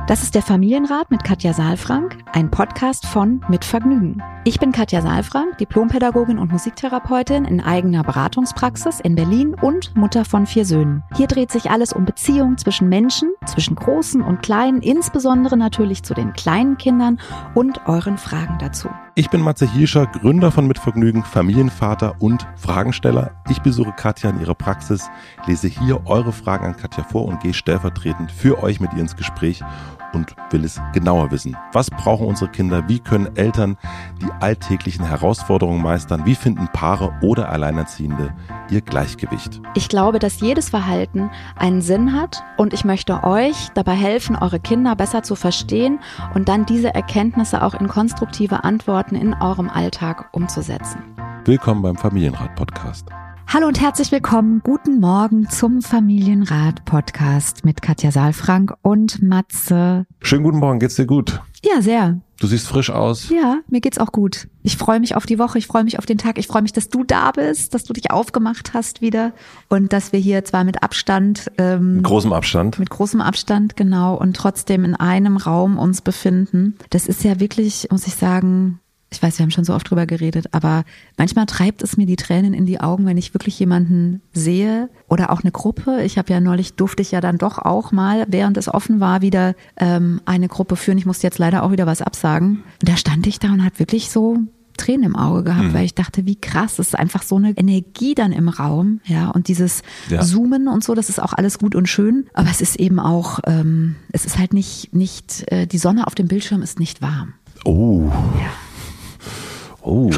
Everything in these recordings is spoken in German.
Das ist der Familienrat mit Katja Saalfrank, ein Podcast von Mit Vergnügen. Ich bin Katja Saalfrank, Diplompädagogin und Musiktherapeutin in eigener Beratungspraxis in Berlin und Mutter von 4 Söhnen. Hier dreht sich alles um Beziehungen zwischen Menschen, zwischen Großen und Kleinen, insbesondere natürlich zu den kleinen Kindern und euren Fragen dazu. Ich bin Matze Hirscher, Gründer von Mit Vergnügen, Familienvater und Fragensteller. Ich besuche Katja in ihrer Praxis, lese hier eure Fragen an Katja vor und gehe stellvertretend für euch mit ihr ins Gespräch und will es genauer wissen. Was brauchen unsere Kinder? Wie können Eltern die alltäglichen Herausforderungen meistern? Wie finden Paare oder Alleinerziehende ihr Gleichgewicht? Ich glaube, dass jedes Verhalten einen Sinn hat und ich möchte euch dabei helfen, eure Kinder besser zu verstehen und dann diese Erkenntnisse auch in konstruktive Antworten in eurem Alltag umzusetzen. Willkommen beim Familienrat-Podcast. Hallo und herzlich willkommen. Guten Morgen zum Familienrat-Podcast mit Katja Saalfrank und Matze. Schönen guten Morgen, geht's dir gut? Ja, sehr. Du siehst frisch aus. Ja, mir geht's auch gut. Ich freue mich auf die Woche, ich freue mich auf den Tag, ich freue mich, dass du da bist, dass du dich aufgemacht hast wieder und dass wir hier zwar mit Abstand, Mit großem Abstand. Mit großem Abstand, genau, und trotzdem in einem Raum uns befinden. Das ist ja wirklich, muss ich sagen, ich weiß, wir haben schon so oft drüber geredet, aber manchmal treibt es mir die Tränen in die Augen, wenn ich wirklich jemanden sehe oder auch eine Gruppe. Durfte ich ja dann doch auch mal, während es offen war, wieder eine Gruppe führen. Ich musste jetzt leider auch wieder was absagen. Und da stand ich da und habe wirklich so Tränen im Auge gehabt, weil ich dachte, wie krass, es ist einfach so eine Energie dann im Raum, ja, und dieses Zoomen und so, das ist auch alles gut und schön, aber es ist eben auch, es ist halt nicht, die Sonne auf dem Bildschirm ist nicht warm. Oh. Ja. Oh,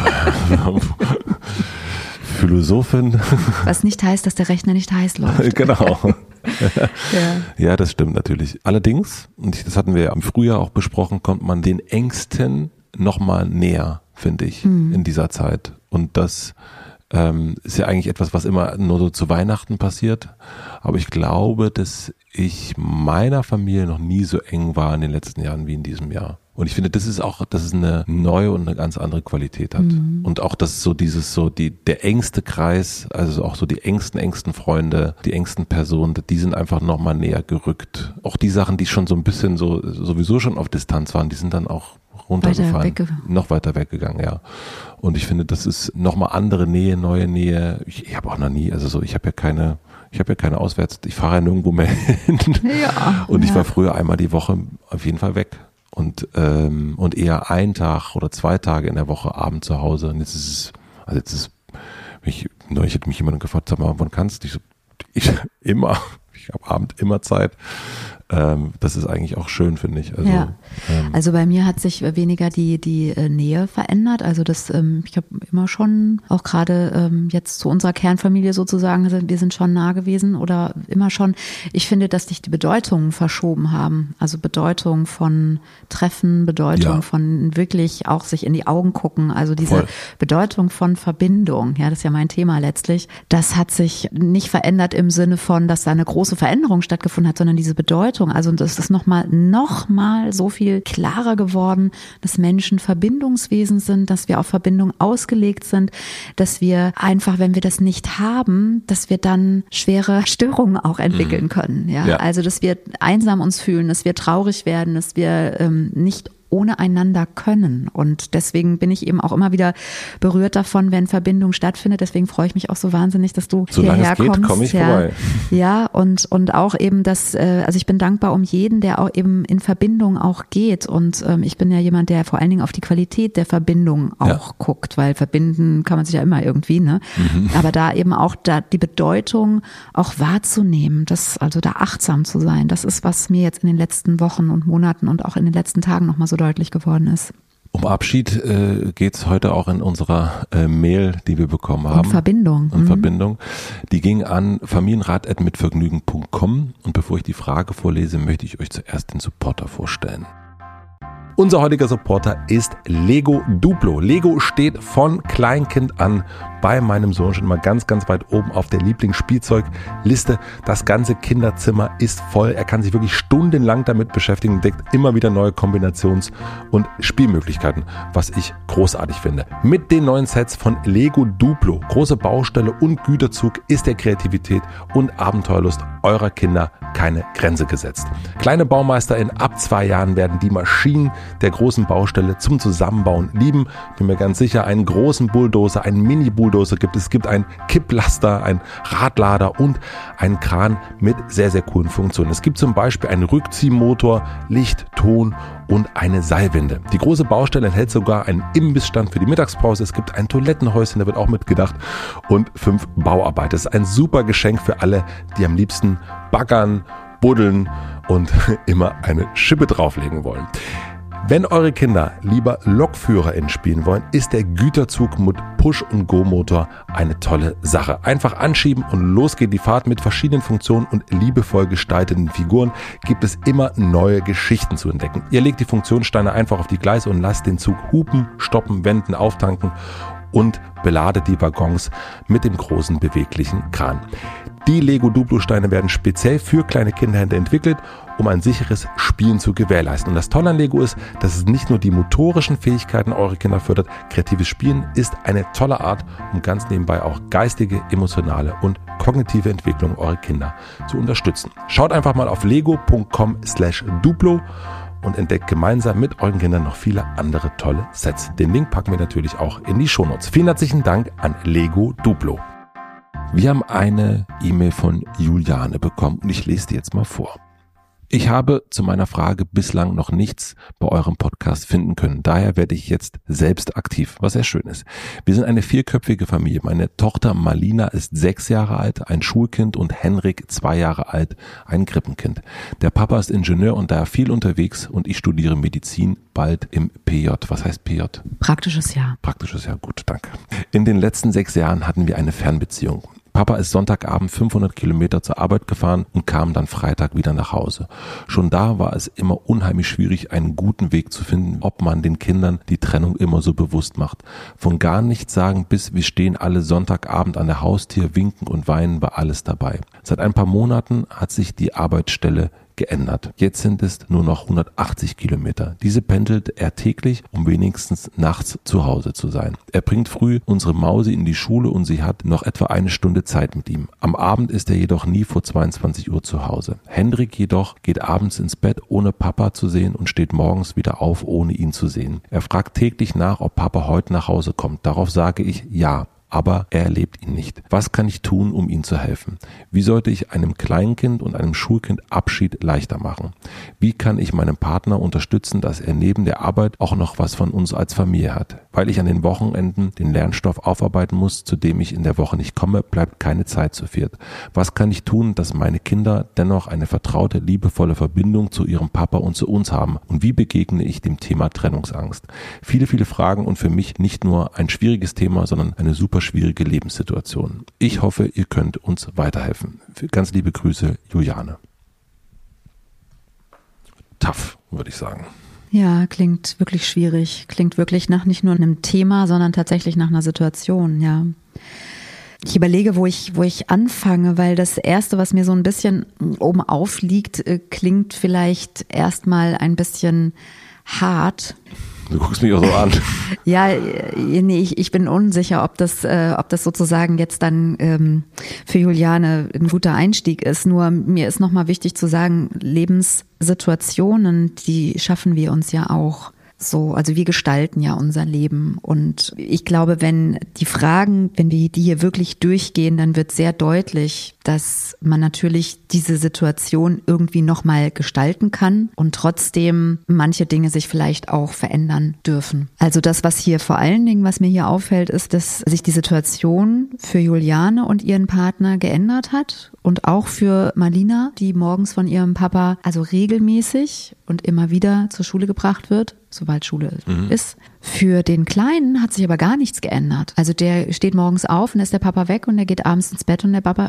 Philosophin. Was nicht heißt, dass der Rechner nicht heiß läuft. Genau. Ja, das stimmt natürlich. Allerdings, und das hatten wir ja im Frühjahr auch besprochen, kommt man den Ängsten nochmal näher, finde ich, in dieser Zeit. Und das ist ja eigentlich etwas, was immer nur so zu Weihnachten passiert. Aber ich glaube, dass ich meiner Familie noch nie so eng war in den letzten Jahren wie in diesem Jahr. Und ich finde, dass es eine neue und eine ganz andere Qualität hat. Und auch, dass der engste Kreis, also auch so die engsten Freunde, die engsten Personen, die sind einfach nochmal näher gerückt. Auch die Sachen, die schon so ein bisschen sowieso schon auf Distanz waren, die sind dann auch runtergefallen. Noch weiter weggegangen, ja. Und ich finde, das ist nochmal andere Nähe, neue Nähe. Ich habe auch noch nie, ich habe ja keine ich fahre ja nirgendwo mehr hin. Ja, und ich war früher einmal die Woche auf jeden Fall weg. Und eher 1 Tag oder 2 Tage in der Woche Abend zu Hause. Und neulich hat mich jemand gefragt, sag mal, wann kannst du? Ich habe Abend immer Zeit. Das ist eigentlich auch schön, finde ich. Also bei mir hat sich weniger die Nähe verändert. Also ich habe immer schon, auch gerade jetzt zu unserer Kernfamilie sozusagen, wir sind schon nah gewesen oder immer schon. Ich finde, dass sich die Bedeutungen verschoben haben. Also Bedeutung von Treffen, Bedeutung von wirklich auch sich in die Augen gucken. Also diese Bedeutung von Verbindung, ja, das ist ja mein Thema letztlich. Das hat sich nicht verändert im Sinne von, dass da eine große Veränderung stattgefunden hat, sondern diese Bedeutung. Also das ist noch mal so viel klarer geworden, dass Menschen Verbindungswesen sind, dass wir auf Verbindung ausgelegt sind, dass wir einfach, wenn wir das nicht haben, dass wir dann schwere Störungen auch entwickeln können. Ja? Also dass wir einsam uns fühlen, dass wir traurig werden, dass wir nicht ohne einander können. Und deswegen bin ich eben auch immer wieder berührt davon, wenn Verbindung stattfindet. Deswegen freue ich mich auch so wahnsinnig, dass du hierher kommst. Solange es geht, komme ich vorbei. Ja, und auch eben also ich bin dankbar um jeden, der auch eben in Verbindung auch geht. Und ich bin ja jemand, der vor allen Dingen auf die Qualität der Verbindung auch guckt, weil verbinden kann man sich ja immer irgendwie, ne? Aber da eben auch die Bedeutung auch wahrzunehmen, also da achtsam zu sein, das ist, was mir jetzt in den letzten Wochen und Monaten und auch in den letzten Tagen nochmal so deutlich geworden ist. Um Abschied geht's heute auch in unserer Mail, die wir bekommen haben. Verbindung. Die ging an familienrat@mitvergnügen.com und bevor ich die Frage vorlese, möchte ich euch zuerst den Supporter vorstellen. Unser heutiger Supporter ist Lego Duplo. Lego steht von Kleinkind an bei meinem Sohn schon immer ganz, ganz weit oben auf der Lieblingsspielzeugliste. Das ganze Kinderzimmer ist voll. Er kann sich wirklich stundenlang damit beschäftigen, entdeckt immer wieder neue Kombinations- und Spielmöglichkeiten, was ich großartig finde. Mit den neuen Sets von Lego Duplo, große Baustelle und Güterzug, ist der Kreativität und Abenteuerlust eurer Kinder keine Grenze gesetzt. Kleine Baumeister in ab 2 Jahren werden die Maschinen der großen Baustelle zum Zusammenbauen lieben. Bin mir ganz sicher, einen großen Bulldozer, einen Mini-Bulldozer gibt es. Es gibt einen Kipplaster, einen Radlader und einen Kran mit sehr, sehr coolen Funktionen. Es gibt zum Beispiel einen Rückziehmotor, Licht, Ton und eine Seilwinde. Die große Baustelle enthält sogar einen Imbissstand für die Mittagspause. Es gibt ein Toilettenhäuschen, da wird auch mitgedacht, und 5 Bauarbeiter. Das ist ein super Geschenk für alle, die am liebsten baggern, buddeln und immer eine Schippe drauflegen wollen. Wenn eure Kinder lieber LokführerInnen spielen wollen, ist der Güterzug mit Push- und Go-Motor eine tolle Sache. Einfach anschieben und los geht die Fahrt. Mit verschiedenen Funktionen und liebevoll gestalteten Figuren gibt es immer neue Geschichten zu entdecken. Ihr legt die Funktionssteine einfach auf die Gleise und lasst den Zug hupen, stoppen, wenden, auftanken und beladet die Waggons mit dem großen beweglichen Kran. Die Lego Duplo-Steine werden speziell für kleine Kinder entwickelt, um ein sicheres Spielen zu gewährleisten. Und das Tolle an Lego ist, dass es nicht nur die motorischen Fähigkeiten eurer Kinder fördert. Kreatives Spielen ist eine tolle Art, um ganz nebenbei auch geistige, emotionale und kognitive Entwicklung eurer Kinder zu unterstützen. Schaut einfach mal auf lego.com/Duplo und entdeckt gemeinsam mit euren Kindern noch viele andere tolle Sets. Den Link packen wir natürlich auch in die Shownotes. Vielen herzlichen Dank an Lego Duplo. Wir haben eine E-Mail von Juliane bekommen und ich lese die jetzt mal vor. Ich habe zu meiner Frage bislang noch nichts bei eurem Podcast finden können. Daher werde ich jetzt selbst aktiv, was sehr schön ist. Wir sind eine 4-köpfige Familie. Meine Tochter Malina ist 6 Jahre alt, ein Schulkind, und Henrik 2 Jahre alt, ein Krippenkind. Der Papa ist Ingenieur und daher viel unterwegs und ich studiere Medizin, bald im PJ. Was heißt PJ? Praktisches Jahr. Praktisches Jahr, gut, danke. In den letzten 6 Jahren hatten wir eine Fernbeziehung. Papa ist Sonntagabend 500 Kilometer zur Arbeit gefahren und kam dann Freitag wieder nach Hause. Schon da war es immer unheimlich schwierig, einen guten Weg zu finden, ob man den Kindern die Trennung immer so bewusst macht. Von gar nichts sagen bis wir stehen alle Sonntagabend an der Haustür, winken und weinen, war alles dabei. Seit ein paar Monaten hat sich die Arbeitsstelle geändert. Jetzt sind es nur noch 180 Kilometer. Diese pendelt er täglich, um wenigstens nachts zu Hause zu sein. Er bringt früh unsere Mausi in die Schule und sie hat noch etwa 1 Stunde Zeit mit ihm. Am Abend ist er jedoch nie vor 22 Uhr zu Hause. Hendrik jedoch geht abends ins Bett, ohne Papa zu sehen, und steht morgens wieder auf, ohne ihn zu sehen. Er fragt täglich nach, ob Papa heute nach Hause kommt. Darauf sage ich ja. Aber er erlebt ihn nicht. Was kann ich tun, um ihm zu helfen? Wie sollte ich einem Kleinkind und einem Schulkind Abschied leichter machen? Wie kann ich meinen Partner unterstützen, dass er neben der Arbeit auch noch was von uns als Familie hat? Weil ich an den Wochenenden den Lernstoff aufarbeiten muss, zu dem ich in der Woche nicht komme, bleibt keine Zeit zu viert. Was kann ich tun, dass meine Kinder dennoch eine vertraute, liebevolle Verbindung zu ihrem Papa und zu uns haben? Und wie begegne ich dem Thema Trennungsangst? Viele, viele Fragen und für mich nicht nur ein schwieriges Thema, sondern eine super schwierige Lebenssituation. Ich hoffe, ihr könnt uns weiterhelfen. Ganz liebe Grüße, Juliane. Tough, würde ich sagen. Ja, klingt wirklich schwierig. Klingt wirklich nach nicht nur einem Thema, sondern tatsächlich nach einer Situation, ja. Ich überlege, wo ich anfange, weil das Erste, was mir so ein bisschen oben aufliegt, klingt vielleicht erstmal ein bisschen hart. Du guckst mich auch so an. Ja, nee, ich bin unsicher, ob das sozusagen jetzt dann für Juliane ein guter Einstieg ist. Nur mir ist nochmal wichtig zu sagen, Lebenssituationen, die schaffen wir uns ja auch. So, also wir gestalten ja unser Leben, und ich glaube, wenn wir die hier wirklich durchgehen, dann wird sehr deutlich, dass man natürlich diese Situation irgendwie nochmal gestalten kann und trotzdem manche Dinge sich vielleicht auch verändern dürfen. Also das, was mir hier auffällt, ist, dass sich die Situation für Juliane und ihren Partner geändert hat und auch für Malina, die morgens von ihrem Papa also regelmäßig und immer wieder zur Schule gebracht wird, sobald Schule ist. Für den Kleinen hat sich aber gar nichts geändert. Also der steht morgens auf und ist der Papa weg und der geht abends ins Bett und der Papa ist noch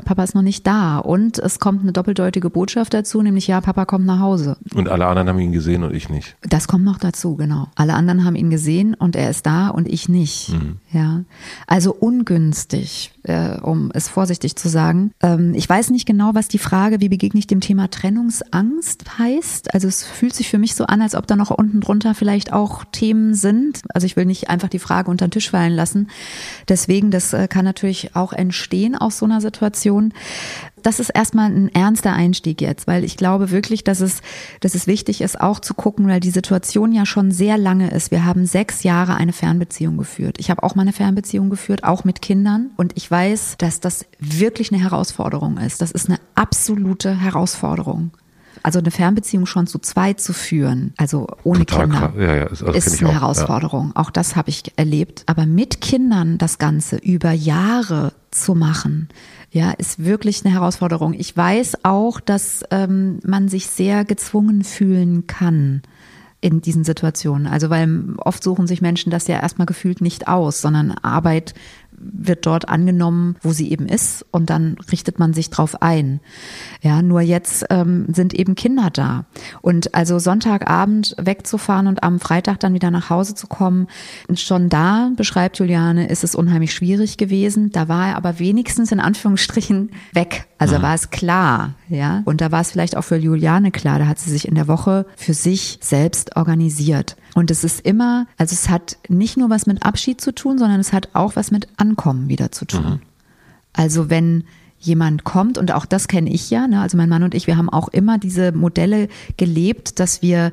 nicht da. Und es kommt eine doppeldeutige Botschaft dazu, nämlich ja, Papa kommt nach Hause. Und alle anderen haben ihn gesehen und ich nicht. Das kommt noch dazu, genau. Alle anderen haben ihn gesehen und er ist da und ich nicht. Ja, also ungünstig, um es vorsichtig zu sagen. Ich weiß nicht genau, was die Frage, wie begegne ich dem Thema Trennungsangst heißt. Also es fühlt sich für mich so an, als ob da noch unten drunter vielleicht auch Themen sind. Also ich will nicht einfach die Frage unter den Tisch fallen lassen. Deswegen, das kann natürlich auch entstehen aus so einer Situation. Das ist erstmal ein ernster Einstieg jetzt, weil ich glaube wirklich, dass es wichtig ist, auch zu gucken, weil die Situation ja schon sehr lange ist. Wir haben 6 Jahre eine Fernbeziehung geführt. Ich habe auch mal eine Fernbeziehung geführt, auch mit Kindern. Und ich weiß, dass das wirklich eine Herausforderung ist. Das ist eine absolute Herausforderung. Also eine Fernbeziehung schon zu zweit zu führen, also ohne Total Kinder, ja, ist eine Herausforderung. Ja. Auch das habe ich erlebt. Aber mit Kindern das Ganze über Jahre zu machen, ja, ist wirklich eine Herausforderung. Ich weiß auch, dass man sich sehr gezwungen fühlen kann in diesen Situationen. Also weil oft suchen sich Menschen das ja erstmal gefühlt nicht aus, sondern Arbeit wird dort angenommen, wo sie eben ist, und dann richtet man sich drauf ein. Ja, nur jetzt sind eben Kinder da. Und also Sonntagabend wegzufahren und am Freitag dann wieder nach Hause zu kommen, schon da, beschreibt Juliane, ist es unheimlich schwierig gewesen. Da war er aber wenigstens in Anführungsstrichen weg. Also war es klar, ja. Und da war es vielleicht auch für Juliane klar. Da hat sie sich in der Woche für sich selbst organisiert. Und es ist immer, also es hat nicht nur was mit Abschied zu tun, sondern es hat auch was mit Ankommen wieder zu tun. Also wenn jemand kommt, und auch das kenne ich ja, ne, also mein Mann und ich, wir haben auch immer diese Modelle gelebt, dass wir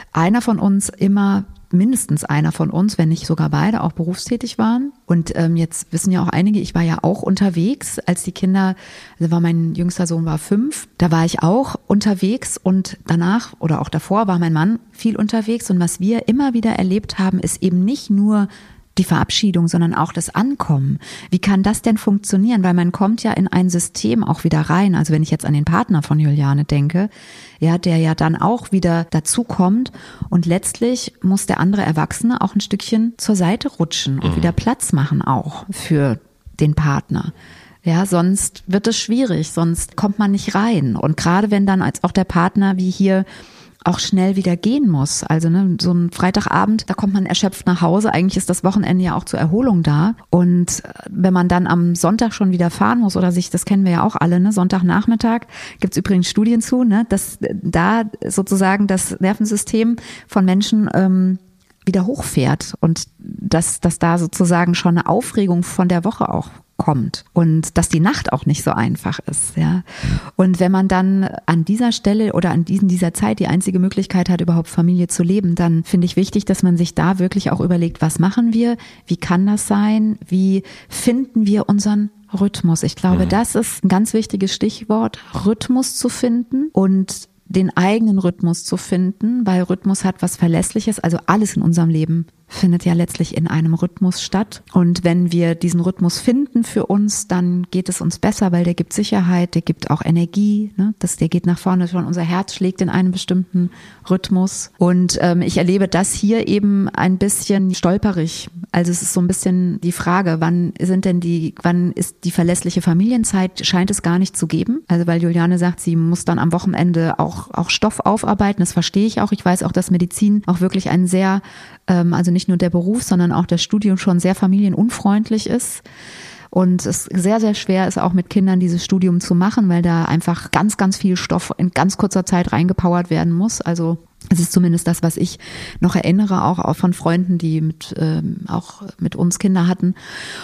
mindestens einer von uns, wenn nicht sogar beide, auch berufstätig waren. Und jetzt wissen ja auch einige, ich war ja auch unterwegs, als die Kinder, also mein jüngster Sohn war 5, da war ich auch unterwegs, und danach oder auch davor war mein Mann viel unterwegs. Und was wir immer wieder erlebt haben, ist eben nicht nur die Verabschiedung, sondern auch das Ankommen. Wie kann das denn funktionieren? Weil man kommt ja in ein System auch wieder rein. Also wenn ich jetzt an den Partner von Juliane denke, ja, der ja dann auch wieder dazu kommt, und letztlich muss der andere Erwachsene auch ein Stückchen zur Seite rutschen und wieder Platz machen auch für den Partner. Ja, sonst wird es schwierig, sonst kommt man nicht rein. Und gerade wenn dann als auch der Partner wie hier auch schnell wieder gehen muss. Also ne, so ein Freitagabend, da kommt man erschöpft nach Hause. Eigentlich ist das Wochenende ja auch zur Erholung da. Und wenn man dann am Sonntag schon wieder fahren muss oder das kennen wir ja auch alle, ne, Sonntagnachmittag, gibt's übrigens Studien zu, ne, dass da sozusagen das Nervensystem von Menschen wieder hochfährt und dass da sozusagen schon eine Aufregung von der Woche auch kommt und dass die Nacht auch nicht so einfach ist, ja. Und wenn man dann an dieser Stelle oder an dieser Zeit die einzige Möglichkeit hat, überhaupt Familie zu leben, dann finde ich wichtig, dass man sich da wirklich auch überlegt, was machen wir, wie kann das sein, wie finden wir unseren Rhythmus. Ich glaube, das ist ein ganz wichtiges Stichwort, Rhythmus zu finden und den eigenen Rhythmus zu finden, weil Rhythmus hat was Verlässliches, also alles in unserem Leben findet ja letztlich in einem Rhythmus statt. Und wenn wir diesen Rhythmus finden für uns, dann geht es uns besser, weil der gibt Sicherheit, der gibt auch Energie, ne? Der geht nach vorne, schon unser Herz schlägt in einem bestimmten Rhythmus. Und ich erlebe das hier eben ein bisschen stolperig. Also es ist so ein bisschen die Frage, wann ist die verlässliche Familienzeit, scheint es gar nicht zu geben. Also weil Juliane sagt, sie muss dann am Wochenende auch Stoff aufarbeiten, das verstehe ich auch. Ich weiß auch, dass Medizin auch wirklich ein sehr, also nicht nur der Beruf, sondern auch das Studium schon sehr familienunfreundlich ist. Und es sehr, sehr schwer ist auch mit Kindern dieses Studium zu machen, weil da einfach ganz, ganz viel Stoff in ganz kurzer Zeit reingepowert werden muss. Also es ist zumindest das, was ich noch erinnere, auch von Freunden, die auch mit uns Kinder hatten.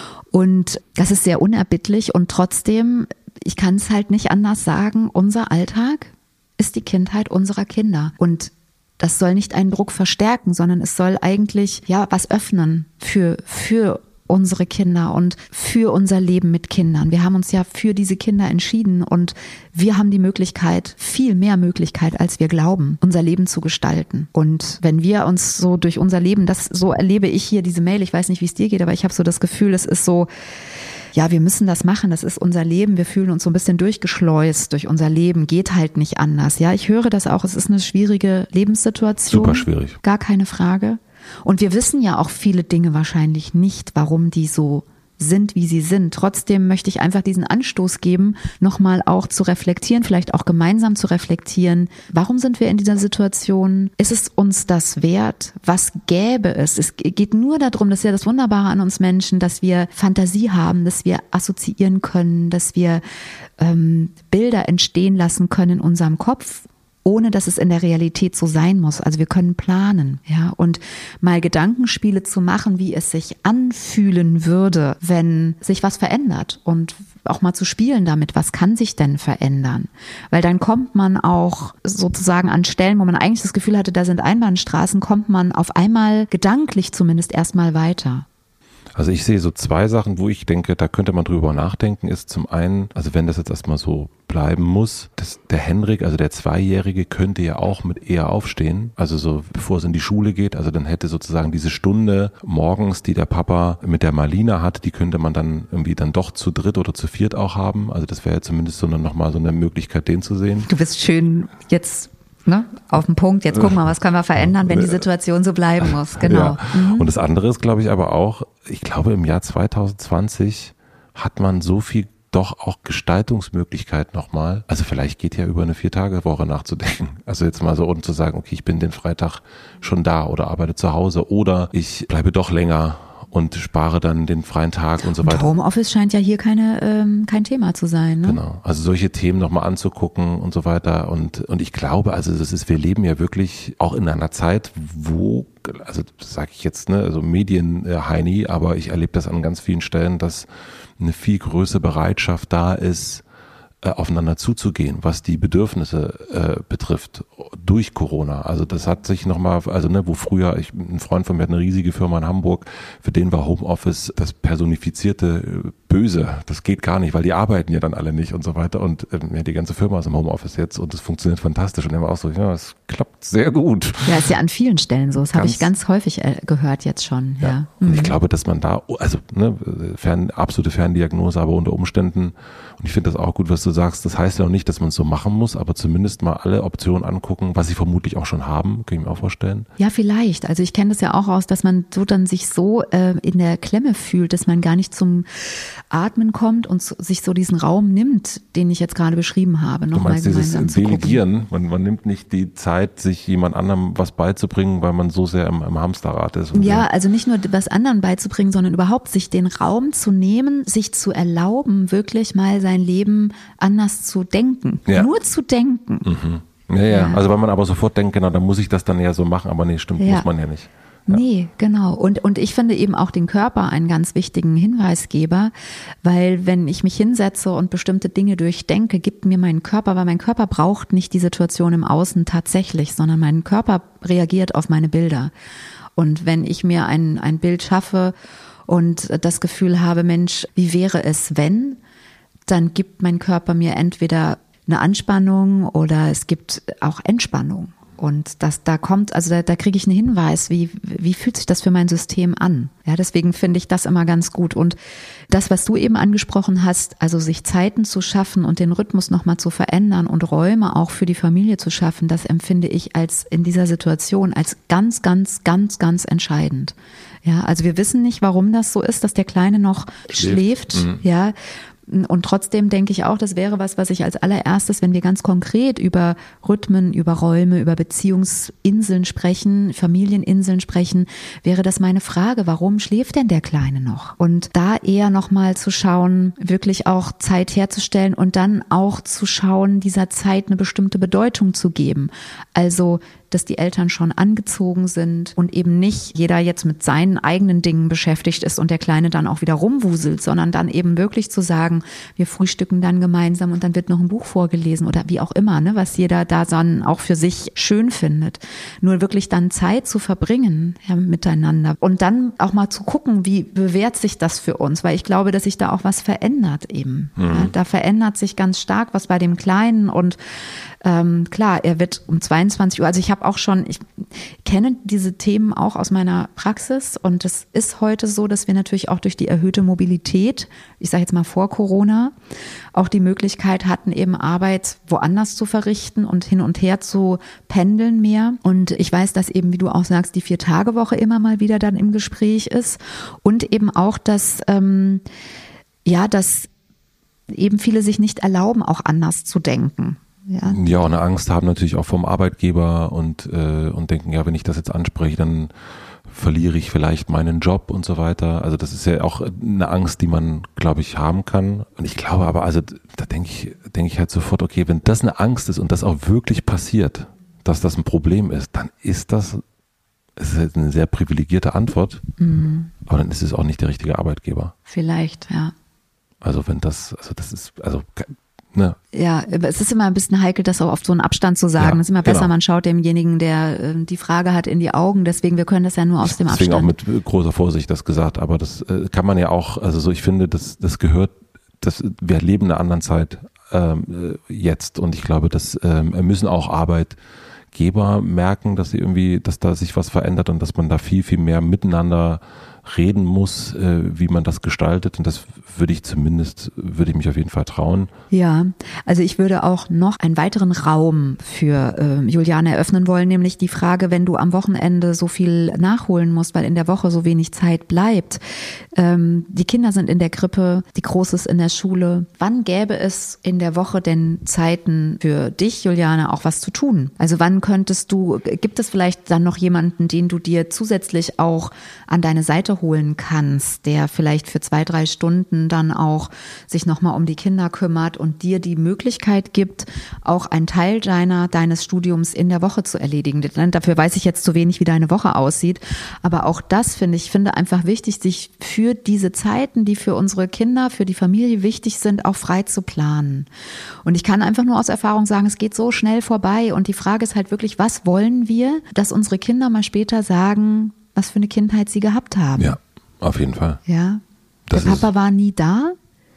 Und das ist sehr unerbittlich, und trotzdem, ich kann es halt nicht anders sagen, unser Alltag ist die Kindheit unserer Kinder. Und das soll nicht einen Druck verstärken, sondern es soll eigentlich ja was öffnen für unsere Kinder und für unser Leben mit Kindern. Wir haben uns ja für diese Kinder entschieden, und wir haben die Möglichkeit, viel mehr Möglichkeit, als wir glauben, unser Leben zu gestalten. Und wenn wir uns so durch unser Leben, so erlebe ich hier diese Mail, ich weiß nicht, wie es dir geht, aber ich habe so das Gefühl, es ist so, ja, wir müssen das machen, das ist unser Leben, wir fühlen uns so ein bisschen durchgeschleust durch unser Leben, geht halt nicht anders. Ja, ich höre das auch, es ist eine schwierige Lebenssituation. Super schwierig. Gar keine Frage. Und wir wissen ja auch viele Dinge wahrscheinlich nicht, warum die so sind, wie sie sind. Trotzdem möchte ich einfach diesen Anstoß geben, nochmal auch zu reflektieren, vielleicht auch gemeinsam zu reflektieren. Warum sind wir in dieser Situation? Ist es uns das wert? Was gäbe es? Es geht nur darum, das ist ja das Wunderbare an uns Menschen, dass wir Fantasie haben, dass wir assoziieren können, dass wir Bilder entstehen lassen können in unserem Kopf, ohne dass es in der Realität so sein muss. Also wir können planen, ja, und mal Gedankenspiele zu machen, wie es sich anfühlen würde, wenn sich was verändert, und auch mal zu spielen damit, was kann sich denn verändern? Weil dann kommt man auch sozusagen an Stellen, wo man eigentlich das Gefühl hatte, da sind Einbahnstraßen, kommt man auf einmal gedanklich zumindest erstmal weiter. Also ich sehe so zwei Sachen, wo ich denke, da könnte man drüber nachdenken, ist zum einen, also wenn das jetzt erstmal so bleiben muss, der Henrik, also der Zweijährige, könnte ja auch mit eher aufstehen, also so bevor es in die Schule geht, also dann hätte sozusagen diese Stunde morgens, die der Papa mit der Marlina hat, die könnte man dann irgendwie dann doch zu dritt oder zu viert auch haben, also das wäre ja zumindest so nochmal so eine Möglichkeit, den zu sehen. Du bist schön jetzt auf den Punkt, jetzt gucken wir, was können wir verändern, wenn die Situation so bleiben muss. Genau. Ja. Und das andere ist, glaube ich, aber auch, ich glaube, im Jahr 2020 hat man so viel doch auch Gestaltungsmöglichkeit nochmal. Also vielleicht geht ja über eine 4-Tage-Woche nachzudenken. Also jetzt mal so und zu sagen, okay, ich bin den Freitag schon da oder arbeite zu Hause oder ich bleibe doch länger und spare dann den freien Tag und so weiter. Homeoffice scheint ja hier kein Thema zu sein. Ne? Genau, also solche Themen nochmal anzugucken und so weiter. Und ich glaube, also wir leben ja wirklich auch in einer Zeit, wo, also das sage ich jetzt, also Medien-Heini, aber ich erlebe das an ganz vielen Stellen, dass eine viel größere Bereitschaft da ist, aufeinander zuzugehen, was die Bedürfnisse betrifft, durch Corona. Also das hat sich nochmal, wo früher, ein Freund von mir hat eine riesige Firma in Hamburg, für den war Homeoffice das personifizierte Böse. Das geht gar nicht, weil die arbeiten ja dann alle nicht und so weiter. Und die ganze Firma ist im Homeoffice jetzt und es funktioniert fantastisch. Und er war auch so, ja, es klappt sehr gut. Ja, ist ja an vielen Stellen so. Das habe ich ganz häufig gehört jetzt schon. Ja. Und ich glaube, dass man da, absolute Ferndiagnose, aber unter Umständen, und ich finde das auch gut, was du sagst, das heißt ja auch nicht, dass man es so machen muss, aber zumindest mal alle Optionen angucken, was sie vermutlich auch schon haben, kann ich mir auch vorstellen. Ja, vielleicht. Also ich kenne das ja auch aus, dass man so dann sich so in der Klemme fühlt, dass man gar nicht zum Atmen kommt und sich so diesen Raum nimmt, den ich jetzt gerade beschrieben habe. Du meinst dieses Delegieren, man nimmt nicht die Zeit, sich jemand anderem was beizubringen, weil man so sehr im Hamsterrad ist. Ja, also nicht nur was anderen beizubringen, sondern überhaupt sich den Raum zu nehmen, sich zu erlauben, wirklich mal sein Leben anders zu denken. Ja. Nur zu denken. Mhm. Ja, also weil man aber sofort denkt, genau, dann muss ich das dann ja so machen, aber nee, stimmt, muss man ja nicht. Ja. Nee, genau. Und ich finde eben auch den Körper einen ganz wichtigen Hinweisgeber, weil wenn ich mich hinsetze und bestimmte Dinge durchdenke, gibt mir mein Körper, weil mein Körper braucht nicht die Situation im Außen tatsächlich, sondern mein Körper reagiert auf meine Bilder. Und wenn ich mir ein Bild schaffe und das Gefühl habe, Mensch, wie wäre es, wenn, dann gibt mein Körper mir entweder eine Anspannung oder es gibt auch Entspannung. Und da kriege ich einen Hinweis, wie fühlt sich das für mein System an? Ja, deswegen finde ich das immer ganz gut. Und das, was du eben angesprochen hast, also sich Zeiten zu schaffen und den Rhythmus nochmal zu verändern und Räume auch für die Familie zu schaffen, das empfinde ich als in dieser Situation als ganz, ganz, ganz, ganz entscheidend. Ja, also wir wissen nicht, warum das so ist, dass der Kleine noch schläft. Ja. Und trotzdem denke ich auch, das wäre was ich als allererstes, wenn wir ganz konkret über Rhythmen, über Räume, über Beziehungsinseln sprechen, Familieninseln sprechen, wäre das meine Frage, warum schläft denn der Kleine noch? Und da eher nochmal zu schauen, wirklich auch Zeit herzustellen und dann auch zu schauen, dieser Zeit eine bestimmte Bedeutung zu geben. Also dass die Eltern schon angezogen sind und eben nicht jeder jetzt mit seinen eigenen Dingen beschäftigt ist und der Kleine dann auch wieder rumwuselt, sondern dann eben wirklich zu sagen, wir frühstücken dann gemeinsam und dann wird noch ein Buch vorgelesen oder wie auch immer, ne, was jeder da dann auch für sich schön findet. Nur wirklich dann Zeit zu verbringen, ja, miteinander und dann auch mal zu gucken, wie bewährt sich das für uns, weil ich glaube, dass sich da auch was verändert eben. Mhm. Ja, da verändert sich ganz stark was bei dem Kleinen und klar, er wird um 22 Uhr, also ich habe ich kenne diese Themen auch aus meiner Praxis und es ist heute so, dass wir natürlich auch durch die erhöhte Mobilität, ich sage jetzt mal vor Corona, auch die Möglichkeit hatten, eben Arbeit woanders zu verrichten und hin und her zu pendeln mehr. Und ich weiß, dass eben, wie du auch sagst, die 4-Tage-Woche immer mal wieder dann im Gespräch ist und eben auch, dass dass eben viele sich nicht erlauben, auch anders zu denken. Ja, und eine Angst haben natürlich auch vom Arbeitgeber und denken, ja, wenn ich das jetzt anspreche, dann verliere ich vielleicht meinen Job und so weiter. Also das ist ja auch eine Angst, die man, glaube ich, haben kann. Und ich glaube aber, also da denke ich halt sofort, okay, wenn das eine Angst ist und das auch wirklich passiert, dass das ein Problem ist, dann ist das ist eine sehr privilegierte Antwort, aber dann ist es auch nicht der richtige Arbeitgeber. Vielleicht, ja. Also wenn das, also das ist, also ne. Ja, es ist immer ein bisschen heikel, das auch auf so einen Abstand zu sagen. Es ist immer besser, man schaut demjenigen, der die Frage hat, in die Augen. Deswegen, wir können das ja nur aus dem Abstand. Deswegen auch mit großer Vorsicht das gesagt. Aber das kann man ja auch, also so, ich finde, das gehört, wir leben in einer anderen Zeit jetzt. Und ich glaube, dass müssen auch Arbeitgeber merken, dass da sich was verändert und dass man da viel, viel mehr miteinander reden muss, wie man das gestaltet, und das würde ich mich auf jeden Fall trauen. Ja, also ich würde auch noch einen weiteren Raum für Juliane eröffnen wollen, nämlich die Frage, wenn du am Wochenende so viel nachholen musst, weil in der Woche so wenig Zeit bleibt. Die Kinder sind in der Krippe, die Große ist in der Schule. Wann gäbe es in der Woche denn Zeiten für dich, Juliane, auch was zu tun? Also wann gibt es vielleicht dann noch jemanden, den du dir zusätzlich auch an deine Seite holen kannst, der vielleicht für 2-3 Stunden dann auch sich nochmal um die Kinder kümmert und dir die Möglichkeit gibt, auch einen Teil deines Studiums in der Woche zu erledigen. Dafür weiß ich jetzt zu wenig, wie deine Woche aussieht, aber auch das finde einfach wichtig, sich für diese Zeiten, die für unsere Kinder, für die Familie wichtig sind, auch frei zu planen. Und ich kann einfach nur aus Erfahrung sagen, es geht so schnell vorbei und die Frage ist halt wirklich, was wollen wir, dass unsere Kinder mal später sagen, was für eine Kindheit sie gehabt haben. Ja, auf jeden Fall. Ja, der Papa war nie da.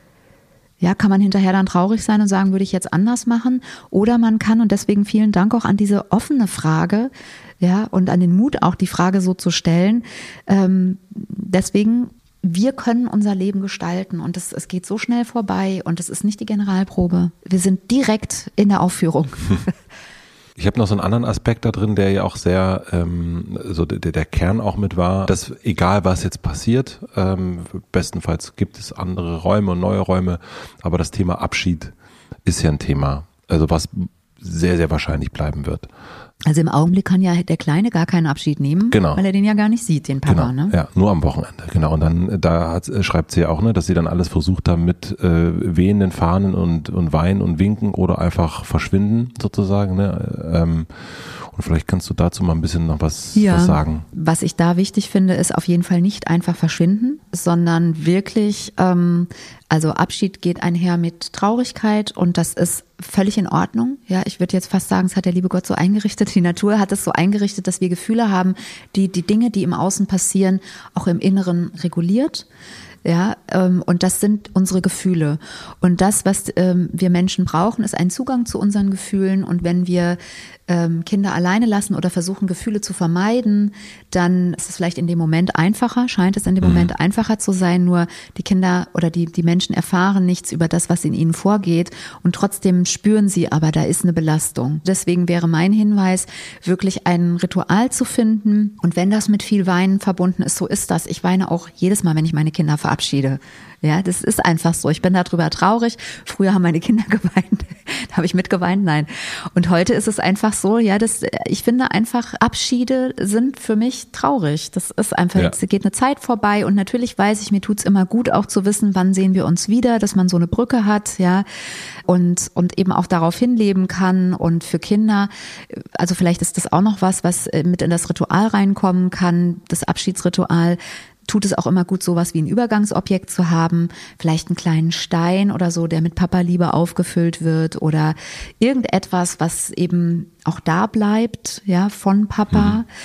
Ja, kann man hinterher dann traurig sein und sagen, würde ich jetzt anders machen? Oder man kann, und deswegen vielen Dank auch an diese offene Frage, ja, und an den Mut auch, die Frage so zu stellen. Deswegen, wir können unser Leben gestalten und es geht so schnell vorbei und es ist nicht die Generalprobe. Wir sind direkt in der Aufführung. Ich habe noch so einen anderen Aspekt da drin, der ja auch sehr, so der Kern auch mit war, dass egal was jetzt passiert, bestenfalls gibt es andere Räume und neue Räume, aber das Thema Abschied ist ja ein Thema, also was sehr, sehr wahrscheinlich bleiben wird. Also im Augenblick kann ja der Kleine gar keinen Abschied nehmen, genau, weil er den ja gar nicht sieht, den Papa. Genau, ne? Ja, nur am Wochenende, genau. Und dann schreibt sie ja auch, ne, dass sie dann alles versucht haben mit wehenden Fahnen und Weinen und Winken oder einfach verschwinden sozusagen. Ne? Und vielleicht kannst du dazu mal ein bisschen noch was sagen. Was ich da wichtig finde, ist auf jeden Fall nicht einfach verschwinden, sondern wirklich, also Abschied geht einher mit Traurigkeit und das ist völlig in Ordnung. Ja, ich würde jetzt fast sagen, es hat der liebe Gott so eingerichtet, die Natur hat es so eingerichtet, dass wir Gefühle haben, die Dinge, die im Außen passieren, auch im Inneren reguliert. Ja, und das sind unsere Gefühle. Und das, was wir Menschen brauchen, ist ein Zugang zu unseren Gefühlen. Und wenn wir Kinder alleine lassen oder versuchen, Gefühle zu vermeiden, dann ist es vielleicht in dem Moment einfacher, scheint es in dem Moment einfacher zu sein, nur die Kinder oder die Menschen erfahren nichts über das, was in ihnen vorgeht und trotzdem spüren sie, aber da ist eine Belastung. Deswegen wäre mein Hinweis, wirklich ein Ritual zu finden und wenn das mit viel Weinen verbunden ist, so ist das. Ich weine auch jedes Mal, wenn ich meine Kinder verabschiede. Ja, das ist einfach so. Ich bin darüber traurig. Früher haben meine Kinder geweint. Da habe ich mitgeweint. Nein. Und heute ist es einfach so, ja, ich finde einfach, Abschiede sind für mich traurig. Das ist einfach, es geht eine Zeit vorbei und natürlich weiß ich, mir tut's immer gut, auch zu wissen, wann sehen wir uns wieder, dass man so eine Brücke hat, ja, und eben auch darauf hinleben kann und für Kinder, also vielleicht ist das auch noch was mit in das Ritual reinkommen kann, das Abschiedsritual. Tut es auch immer gut, sowas wie ein Übergangsobjekt zu haben, vielleicht einen kleinen Stein oder so, der mit Papa-Liebe aufgefüllt wird oder irgendetwas, was eben auch da bleibt, ja, von Papa.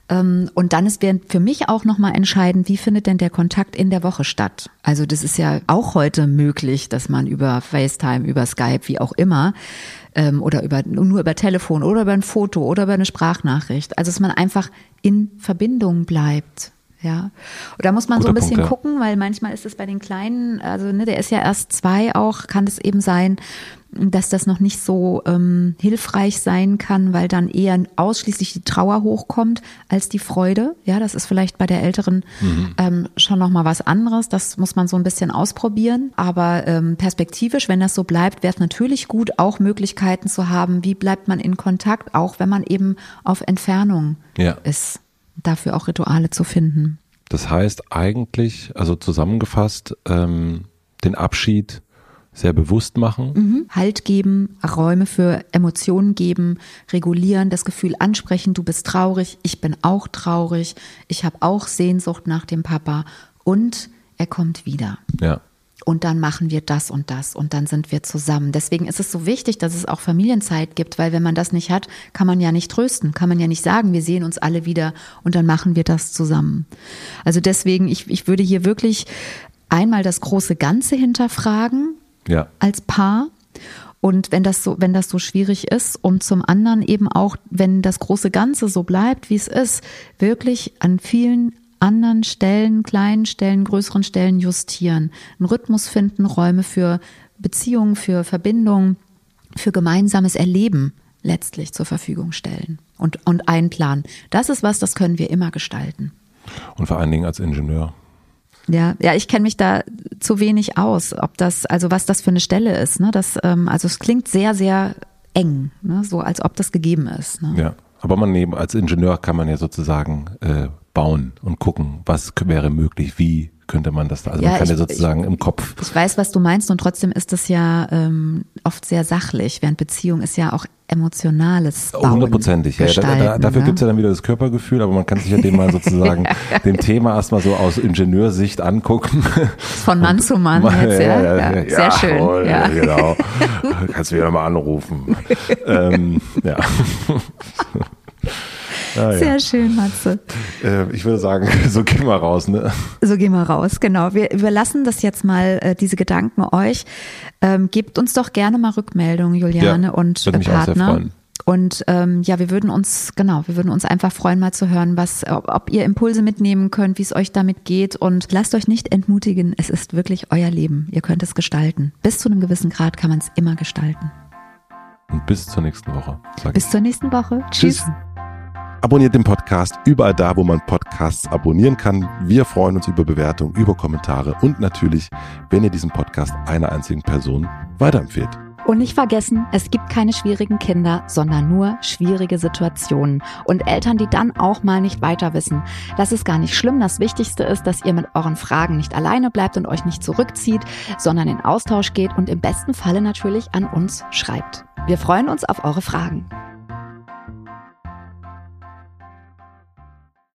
Und dann wäre für mich auch nochmal entscheidend, wie findet denn der Kontakt in der Woche statt? Also das ist ja auch heute möglich, dass man über FaceTime, über Skype, wie auch immer, oder nur über Telefon oder über ein Foto oder über eine Sprachnachricht. Also dass man einfach in Verbindung bleibt. Ja, und da muss man so ein bisschen gucken, weil manchmal ist es bei den Kleinen, also der ist ja erst 2 auch, kann es eben sein, dass das noch nicht so hilfreich sein kann, weil dann eher ausschließlich die Trauer hochkommt als die Freude. Ja, das ist vielleicht bei der Älteren schon nochmal was anderes. Das muss man so ein bisschen ausprobieren. Aber perspektivisch, wenn das so bleibt, wäre es natürlich gut, auch Möglichkeiten zu haben, wie bleibt man in Kontakt, auch wenn man eben auf Entfernung ist. Dafür auch Rituale zu finden. Das heißt eigentlich, also zusammengefasst, den Abschied sehr bewusst machen. Halt geben, Räume für Emotionen geben, regulieren, das Gefühl ansprechen, du bist traurig, ich bin auch traurig, ich habe auch Sehnsucht nach dem Papa und er kommt wieder. Ja. Und dann machen wir das und dann sind wir zusammen. Deswegen ist es so wichtig, dass es auch Familienzeit gibt, weil wenn man das nicht hat, kann man ja nicht trösten, kann man ja nicht sagen, wir sehen uns alle wieder und dann machen wir das zusammen. Also deswegen, ich würde hier wirklich einmal das große Ganze hinterfragen als Paar. Und wenn das so schwierig ist und zum anderen eben auch, wenn das große Ganze so bleibt, wie es ist, wirklich an vielen anderen Stellen, kleinen Stellen, größeren Stellen justieren, einen Rhythmus finden, Räume für Beziehungen, für Verbindungen, für gemeinsames Erleben letztlich zur Verfügung stellen und einplanen. Das ist was, das können wir immer gestalten. Und vor allen Dingen als Ingenieur. Ja, ich kenne mich da zu wenig aus, was das für eine Stelle ist. Ne? Also es klingt sehr, sehr eng, ne? So als ob das gegeben ist. Ne? Ja, aber als Ingenieur kann man ja sozusagen bauen und gucken, was wäre möglich, wie könnte man das da, also man kann ja sozusagen im Kopf. Ich weiß, was du meinst und trotzdem ist das ja oft sehr sachlich, während Beziehung ist ja auch emotionales Bauen. 100%. Ja, dafür gibt's ja dann wieder das Körpergefühl, aber man kann sich ja dem mal sozusagen dem Thema erstmal so aus Ingenieursicht angucken. Von Mann zu Mann jetzt, ja. Sehr schön. Voll, ja, genau. Kannst du wieder mal anrufen. Ja. Sehr schön, Matze. Ich würde sagen, so gehen wir raus, ne? So gehen wir raus, genau. Wir überlassen das jetzt mal, diese Gedanken euch. Gebt uns doch gerne mal Rückmeldungen, Juliane und würde mich Partner. auch sehr freuen. Und wir würden uns einfach freuen, mal zu hören, ob ihr Impulse mitnehmen könnt, wie es euch damit geht. Und lasst euch nicht entmutigen, es ist wirklich euer Leben. Ihr könnt es gestalten. Bis zu einem gewissen Grad kann man es immer gestalten. Und bis zur nächsten Woche. Bis zur nächsten Woche. Tschüss. Abonniert den Podcast überall da, wo man Podcasts abonnieren kann. Wir freuen uns über Bewertungen, über Kommentare und natürlich, wenn ihr diesen Podcast einer einzigen Person weiterempfehlt. Und nicht vergessen, es gibt keine schwierigen Kinder, sondern nur schwierige Situationen. Und Eltern, die dann auch mal nicht weiter wissen. Das ist gar nicht schlimm. Das Wichtigste ist, dass ihr mit euren Fragen nicht alleine bleibt und euch nicht zurückzieht, sondern in Austausch geht und im besten Falle natürlich an uns schreibt. Wir freuen uns auf eure Fragen.